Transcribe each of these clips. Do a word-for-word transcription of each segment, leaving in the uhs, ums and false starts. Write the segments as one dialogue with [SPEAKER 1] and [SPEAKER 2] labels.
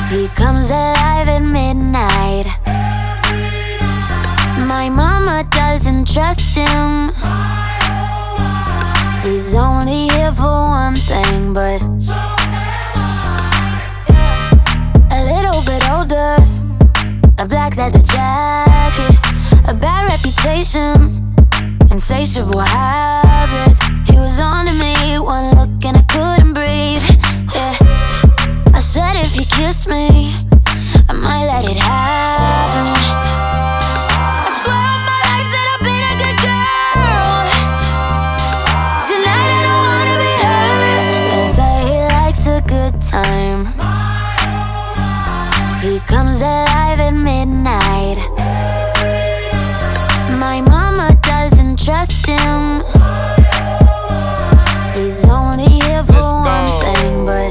[SPEAKER 1] He comes alive at midnight. My mama doesn't trust him. He's only here for one thing, but a little bit older, a black leather jacket, a bad reputation, insatiable habits. He was on to me, one look and I couldn't breathe. Yeah, I said if he kissed me, I might let it happen. I swear on my life that I've been a good girl. Tonight I don't wanna be hurt. They say he likes a good time. He comes alive at midnight. My mama doesn't trust him. He's only here for one thing, but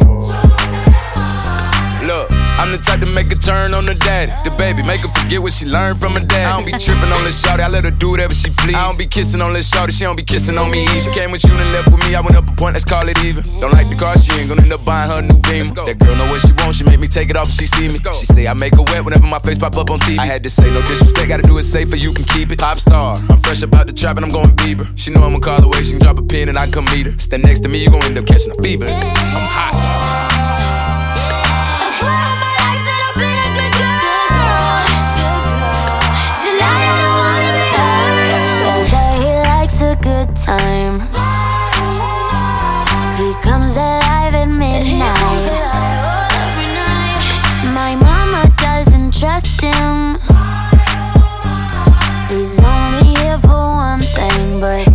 [SPEAKER 2] look, I'm the type to make a turn on the daddy. The baby, make her forget what she learned from her dad. I don't be tripping on this shawty, I let her do whatever she please. I don't be kissing on this shawty, she don't be kissing on me. She came with you and left with me, I went up a point, let's call it even. Don't like the car, she ain't gonna end up buying her a new Beamer. That girl know what she wants, she make me take it off if she see me. She say I make her wet whenever my face pop up on T V. I had to say no disrespect, gotta do it safer, you can keep it. Pop star, I'm fresh about the trap and I'm going Bieber. She know I'ma call away, she can drop a pin and I can come meet her. Stand next to me, you gon' end up catching a fever. I'm hot.
[SPEAKER 1] Time. He comes alive at midnight. My mama doesn't trust him. He's only here for one thing, but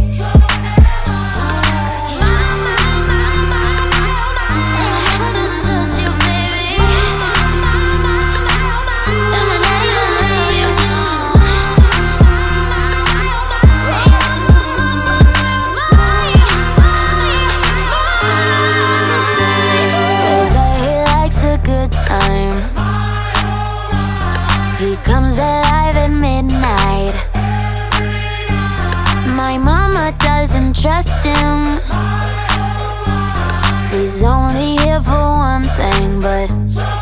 [SPEAKER 1] he comes alive at midnight. My mama doesn't trust him. He's only here for one thing, but